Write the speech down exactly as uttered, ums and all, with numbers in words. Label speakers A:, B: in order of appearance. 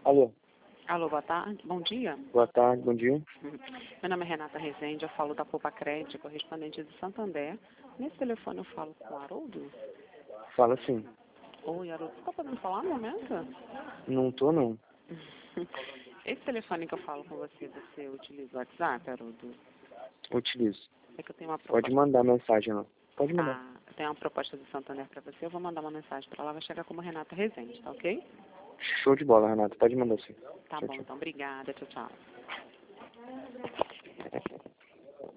A: Alô,
B: Alô, boa tarde. Bom dia.
A: boa tarde, bom dia.
B: Meu nome é Renata Rezende, eu falo da Poupa Crédito, correspondente de Santander. Nesse telefone eu falo com o Haroldo.
A: Fala sim.
B: Oi, Haroldo. Você está podendo falar no momento?
A: Não tô não.
B: Esse telefone que eu falo com você, você utiliza o WhatsApp, Haroldo?
A: Utilizo.
B: É que eu tenho uma proposta.
A: Pode mandar mensagem lá. Pode mandar.
B: Ah, eu tenho uma proposta de Santander para você, eu vou mandar uma mensagem para lá, vai chegar como Renata Rezende, tá ok?
A: Show de bola, Renata. Pode mandar sim.
B: Tá
A: Tchau,
B: bom,
A: tchau.
B: então, obrigada. Tchau, tchau.